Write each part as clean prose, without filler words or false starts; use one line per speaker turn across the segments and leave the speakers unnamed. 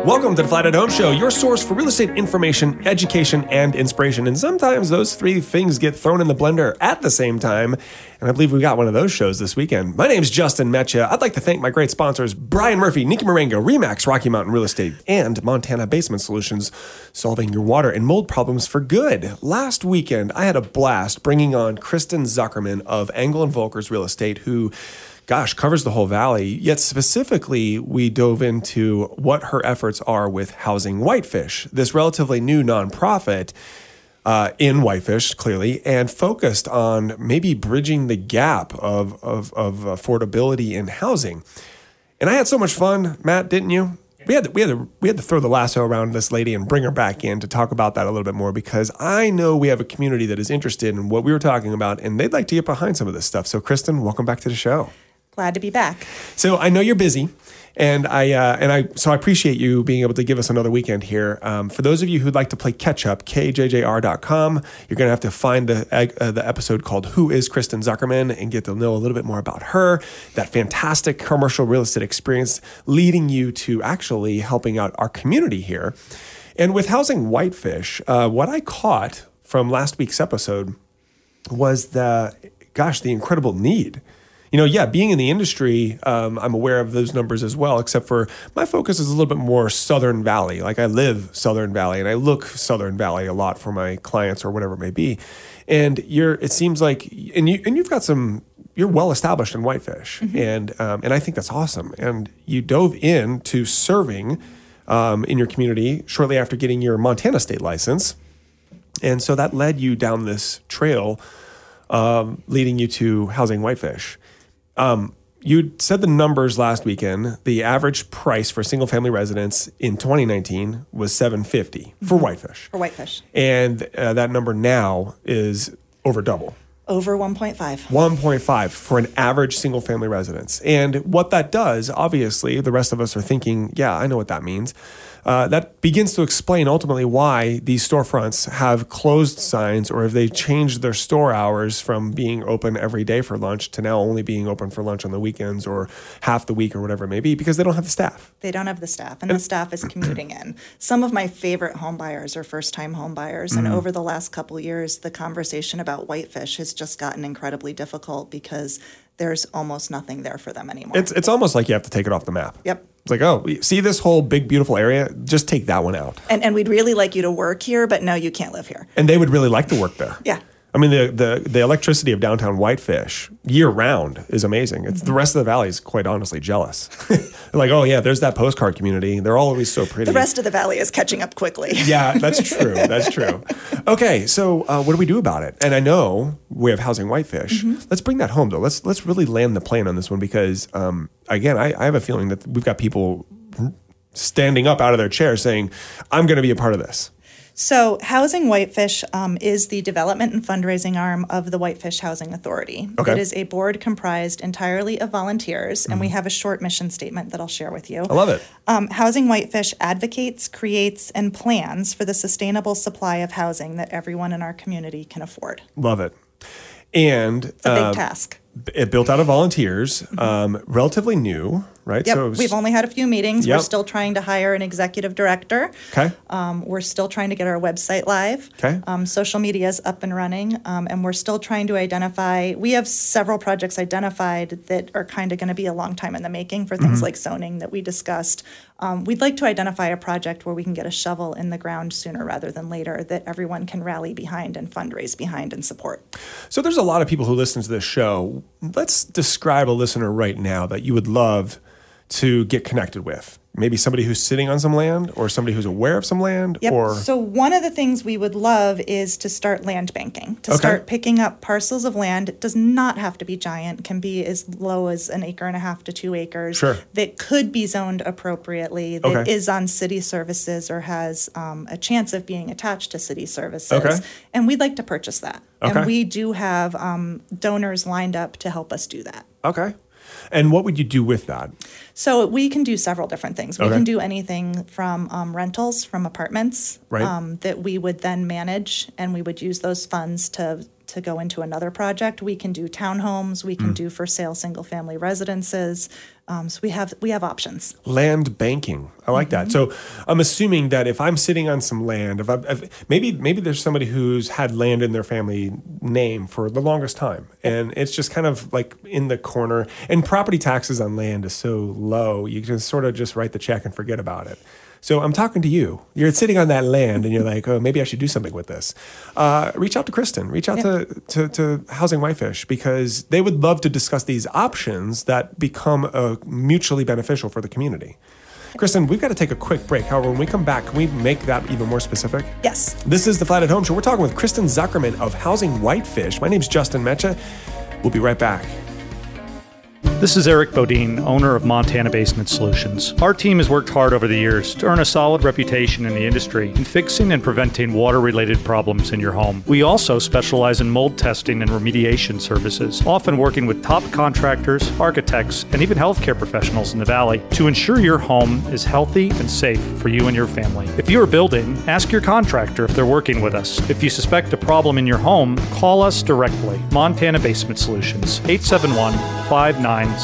Welcome to the Flat at Home Show, your source for real estate information, education, and inspiration. And sometimes those three things get thrown in the blender at the same time. And I believe we got one of those shows this weekend. My name's Justin Metcha. I'd like to thank my great sponsors, Brian Murphy, Nikki Marengo, Remax, Rocky Mountain Real Estate, and Montana Basement Solutions, solving your water and mold problems for good. Last weekend, I had a blast bringing on Kristen Zuckerman of Engel & Volkers Real Estate, who covers the whole valley. Yet specifically, we dove into what her efforts are with Housing Whitefish, this relatively new nonprofit in Whitefish, clearly, and focused on maybe bridging the gap of affordability in housing. And I had so much fun, Matt, didn't you? We had to throw the lasso around this lady and bring her back in to talk about that a little bit more, because I know we have a community that is interested in what we were talking about, and they'd like to get behind some of this stuff. So, Kristen, welcome back to the show.
Glad to be back.
So I know you're busy, and I appreciate you being able to give us another weekend here. For those of you who'd like to play catch up, kjjr.com. You're going to have to find the episode called "Who is Kristen Zuckerman" and get to know a little bit more about her. That fantastic commercial real estate experience leading you to actually helping out our community here. And with Housing Whitefish, what I caught from last week's episode was the incredible need. Being in the industry, I'm aware of those numbers as well, except for my focus is a little bit more Southern Valley. Like, I live Southern Valley and I look Southern Valley a lot for my clients or whatever it may be. And it seems like, you've got you're well established in Whitefish, mm-hmm. and I think that's awesome. And you dove into serving in your community shortly after getting your Montana state license. And so that led you down this trail, leading you to Housing Whitefish. You said the numbers last weekend. The average price for single family residence in 2019 was $750 for Whitefish.
For Whitefish.
And that number now is over double.
Over 1.5.
1.5 for an average single family residence. And what that does, obviously, the rest of us are thinking, yeah, I know what that means. That begins to explain ultimately why these storefronts have closed signs, or if they changed their store hours from being open every day for lunch to now only being open for lunch on the weekends or half the week or whatever it may be, because they don't have the staff.
They don't have the staff, and the staff is commuting in. Some of my favorite home buyers are first-time home buyers, and over the last couple of years, the conversation about Whitefish has just gotten incredibly difficult because there's almost nothing there for them anymore.
It's almost like you have to take it off the map.
Yep.
It's like, oh, see this whole big, beautiful area? Just take that one out.
And we'd really like you to work here, but no, you can't live here.
And they would really like to work there.
Yeah.
I mean, the electricity of downtown Whitefish year round is amazing. It's the rest of the valley is quite honestly jealous. Like, oh yeah, there's that postcard community. They're always so pretty.
The rest of the valley is catching up quickly.
Yeah, that's true. That's true. Okay, so what do we do about it? And I know we have Housing Whitefish. Mm-hmm. Let's bring that home though. Let's really land the plane on this one, because again, I have a feeling that we've got people standing up out of their chairs saying, I'm going to be a part of this.
So Housing Whitefish is the development and fundraising arm of the Whitefish Housing Authority.
Okay.
It is a board comprised entirely of volunteers, and we have a short mission statement that I'll share with you.
I love it.
Housing Whitefish advocates, creates, and plans for the sustainable supply of housing that everyone in our community can afford.
Love it. And
it's a big task.
It built out of volunteers, relatively new, right?
Yep.
So
We've only had a few meetings.
Yep.
We're still trying to hire an executive director.
Okay.
We're still trying to get our website live.
Okay.
Social media is up and running, and we're still trying to identify. We have several projects identified that are kind of going to be a long time in the making for things like zoning that we discussed. We'd like to identify a project where we can get a shovel in the ground sooner rather than later, that everyone can rally behind and fundraise behind and support.
So there's a lot of people who listen to this show. Let's describe a listener right now that you would love to get connected with. Maybe somebody who's sitting on some land, or somebody who's aware of some land.
Yep.
Or
So one of the things we would love is to start land banking, to start picking up parcels of land. It does not have to be giant. It can be as low as 1.5 acres to 2 acres.
Sure.
That could be zoned appropriately, that is on city services or has a chance of being attached to city services.
Okay.
And we'd like to purchase that.
Okay.
And we do have donors lined up to help us do that.
Okay. And what would you do with that?
So we can do several different things. We can do anything from rentals from apartments that we would then manage, and we would use those funds to go into another project. We can do townhomes. We can do for sale single-family residences. So we have options.
Land banking. I like that. So I'm assuming that if I'm sitting on some land, if maybe there's somebody who's had land in their family name for the longest time, and it's just kind of like in the corner. And property taxes on land is so low, you can sort of just write the check and forget about it. So I'm talking to you. You're sitting on that land, and you're like, oh, maybe I should do something with this. Reach out to Kristen. Reach out to Housing Whitefish, because they would love to discuss these options that become mutually beneficial for the community. Kristen, we've got to take a quick break. However, when we come back, can we make that even more specific?
Yes.
This is the Flat at Home Show. We're talking with Kristen Zuckerman of Housing Whitefish. My name's Justin Mecha. We'll be right back.
This is Eric Bodine, owner of Montana Basement Solutions. Our team has worked hard over the years to earn a solid reputation in the industry in fixing and preventing water-related problems in your home. We also specialize in mold testing and remediation services, often working with top contractors, architects, and even healthcare professionals in the Valley to ensure your home is healthy and safe for you and your family. If you are building, ask your contractor if they're working with us. If you suspect a problem in your home, call us directly. Montana Basement Solutions, 871-5971.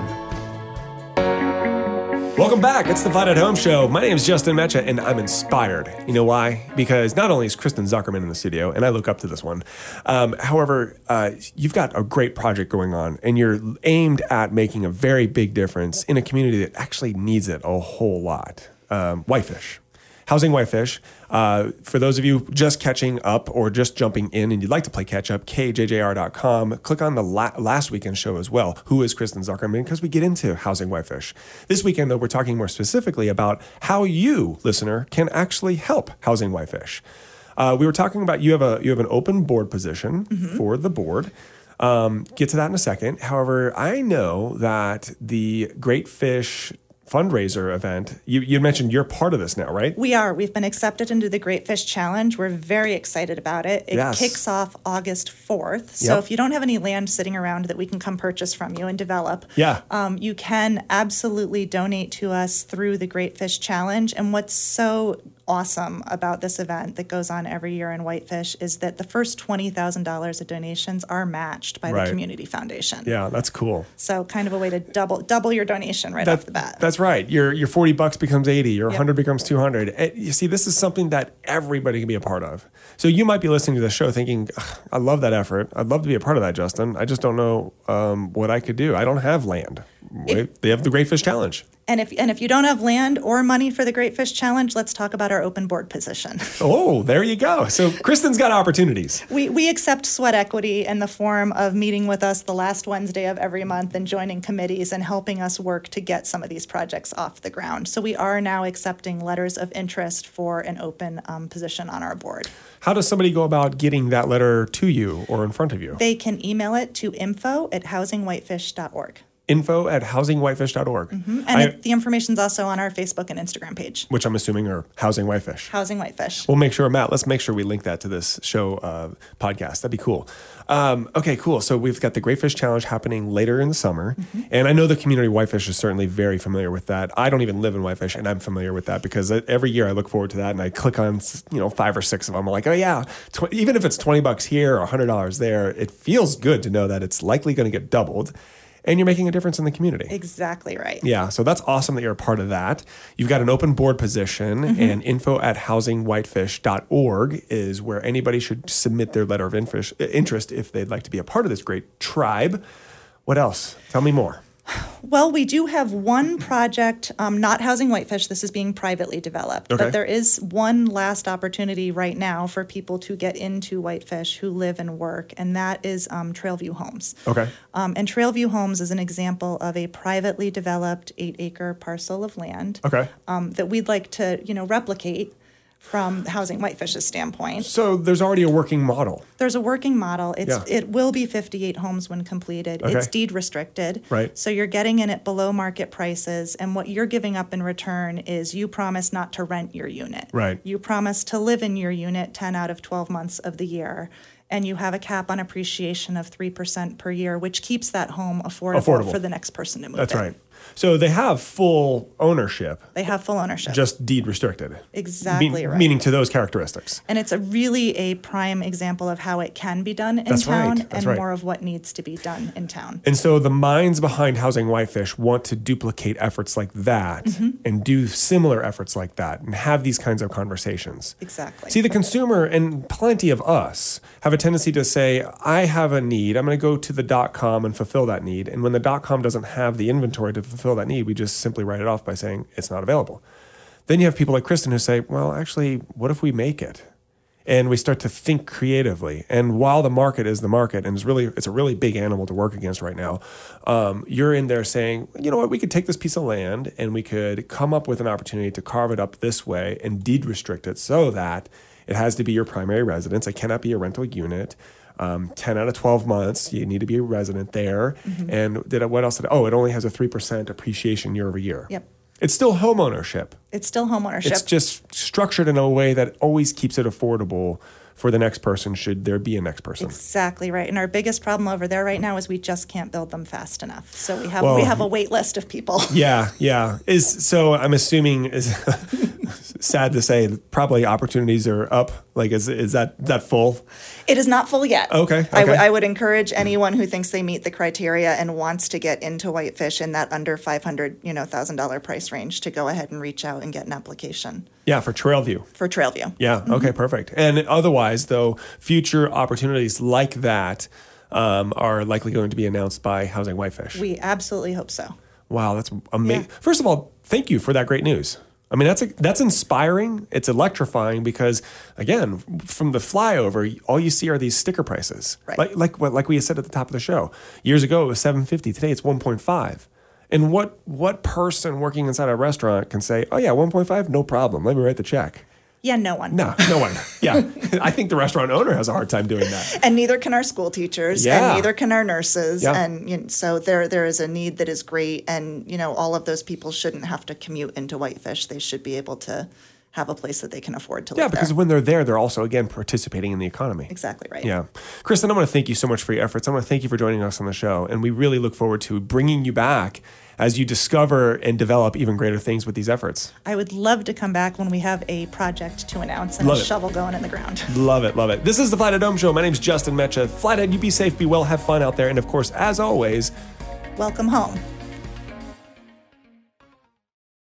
Welcome back. It's the Flat at Home Show. My name is Justin Mecha, and I'm inspired. You know why? Because not only is Kristen Zuckerman in the studio, and I look up to this one, however, you've got a great project going on, and you're aimed at making a very big difference in a community that actually needs it a whole lot. Whitefish. Housing Whitefish. For those of you just catching up or just jumping in and you'd like to play catch up, kjjr.com. Click on the last weekend show as well. Who is Kristen Zuckerman? Because we get into Housing Whitefish. This weekend, though, we're talking more specifically about how you, listener, can actually help Housing Whitefish. We were talking about you have an open board position for the board. Get to that in a second. However, I know that the Great Fish fundraiser event, you mentioned you're part of this now, right?
We are. We've been accepted into the Great Fish Challenge. We're very excited about it. It kicks off August 4th. So if you don't have any land sitting around that we can come purchase from you and develop, you can absolutely donate to us through the Great Fish Challenge. And what's so awesome about this event that goes on every year in Whitefish is that the first $20,000 of donations are matched by the Community Foundation.
Yeah, that's cool.
So kind of a way to double your donation off the bat.
That's right. Your $40 becomes $80. Your $100 becomes $200. You see, this is something that everybody can be a part of. So you might be listening to the show thinking, I love that effort. I'd love to be a part of that, Justin. I just don't know what I could do. I don't have land. They have the Great Fish Challenge.
And if you don't have land or money for the Great Fish Challenge, let's talk about our open board position.
Oh, there you go. So Kristen's got opportunities.
We accept sweat equity in the form of meeting with us the last Wednesday of every month and joining committees and helping us work to get some of these projects off the ground. So we are now accepting letters of interest for an open position on our board.
How does somebody go about getting that letter to you or in front of you?
They can email it to info@housingwhitefish.org.
info@housingwhitefish.org.
And the information's also on our Facebook and Instagram page.
Which I'm assuming are Housing Whitefish.
Housing Whitefish.
We'll make sure, Matt, let's make sure we link that to this show podcast. That'd be cool. Okay, cool. So we've got the Great Fish Challenge happening later in the summer. And I know the community of Whitefish is certainly very familiar with that. I don't even live in Whitefish, and I'm familiar with that because every year I look forward to that and I click on 5 or 6 of them. I'm like, oh yeah, even if it's $20 here or $100 there, it feels good to know that it's likely going to get doubled. And you're making a difference in the community.
Exactly right.
Yeah, so that's awesome that you're a part of that. You've got an open board position, and info@housingwhitefish.org is where anybody should submit their letter of interest if they'd like to be a part of this great tribe. What else? Tell me more.
Well, we do have one project, not Housing Whitefish. This is being privately developed.
Okay.
But there is one last opportunity right now for people to get into Whitefish who live and work, and that is Trailview Homes.
Okay.
And Trailview Homes is an example of a privately developed 8-acre parcel of land that we'd like to, replicate from Housing Whitefish's standpoint.
So there's already a working model.
There's a working model. It will be 58 homes when completed.
Okay.
It's deed restricted.
Right.
So you're getting in at below market prices, and what you're giving up in return is you promise not to rent your unit.
Right.
You promise to live in your unit 10 out of 12 months of the year. And you have a cap on appreciation of 3% per year, which keeps that home affordable for the next person to move in.
That's right. So they have full ownership,
They have full ownership.
just deed restricted.
Exactly right.
Meaning to those characteristics.
And it's really a prime example of how it can be done in
That's
town
right. That's
and
right.
more of what needs to be done in town.
And so the minds behind Housing Whitefish want to duplicate efforts like that and do similar efforts like that and have these kinds of conversations.
Exactly.
See, the consumer and plenty of us have a tendency to say, I have a need. I'm going to go to the .com and fulfill that need. And when the .com doesn't have the inventory to fulfill that need, we just simply write it off by saying it's not available. Then you have people like Kristen who say, well, actually, what if we make it? And we start to think creatively. And while the market is the market, and it's a really big animal to work against right now, you're in there saying, you know what, we could take this piece of land and we could come up with an opportunity to carve it up this way and deed restrict it so that it has to be your primary residence. It cannot be a rental unit. 10 out of 12 months, you need to be a resident there. And what else? It only has a 3% appreciation year over year.
Yep.
It's still home ownership.
It's still home ownership.
It's just structured in a way that always keeps it affordable for the next person, should there be a next person.
Exactly right. And our biggest problem over there right now is we just can't build them fast enough. So we have a wait list of people.
Yeah. So I'm assuming, is sad to say, probably opportunities are up. Like, is that full?
It is not full yet.
Okay.
I would encourage anyone who thinks they meet the criteria and wants to get into Whitefish in that under $500,000 price range to go ahead and reach out and get an application.
Yeah, for Trailview.
For Trailview.
Yeah. Okay. Perfect. And otherwise, though, future opportunities like that are likely going to be announced by Housing Whitefish.
We absolutely hope so.
Wow, that's amazing.
Yeah.
First of all, thank you for that great news. I mean, that's inspiring. It's electrifying because, again, from the flyover, all you see are these sticker prices.
Right.
Like we said at the top of the show. Years ago, it was $7.50. Today, it's $1.5. And what person working inside a restaurant can say, oh yeah, $1.5, no problem. Let me write the check.
Yeah, no one.
No one. Yeah. I think the restaurant owner has a hard time doing that.
And neither can our school teachers,
Yeah.
and neither can our nurses.
Yeah.
And so there is a need that is great. And, all of those people shouldn't have to commute into Whitefish. They should be able to have a place that they can afford to live
Yeah, because
there.
when they're there, they're also, again, participating in the economy.
Exactly right.
Yeah. Kristen, I want to thank you so much for your efforts. I want to thank you for joining us on the show. And we really look forward to bringing you back as you discover and develop even greater things with these efforts.
I would love to come back when we have a project to announce and
Love
a
it.
shovel going in the ground.
Love it, love it. This is the Flathead Dome Show. My name's Justin Mecha. Flathead, you be safe, be well, have fun out there. And of course, as always,
Welcome home.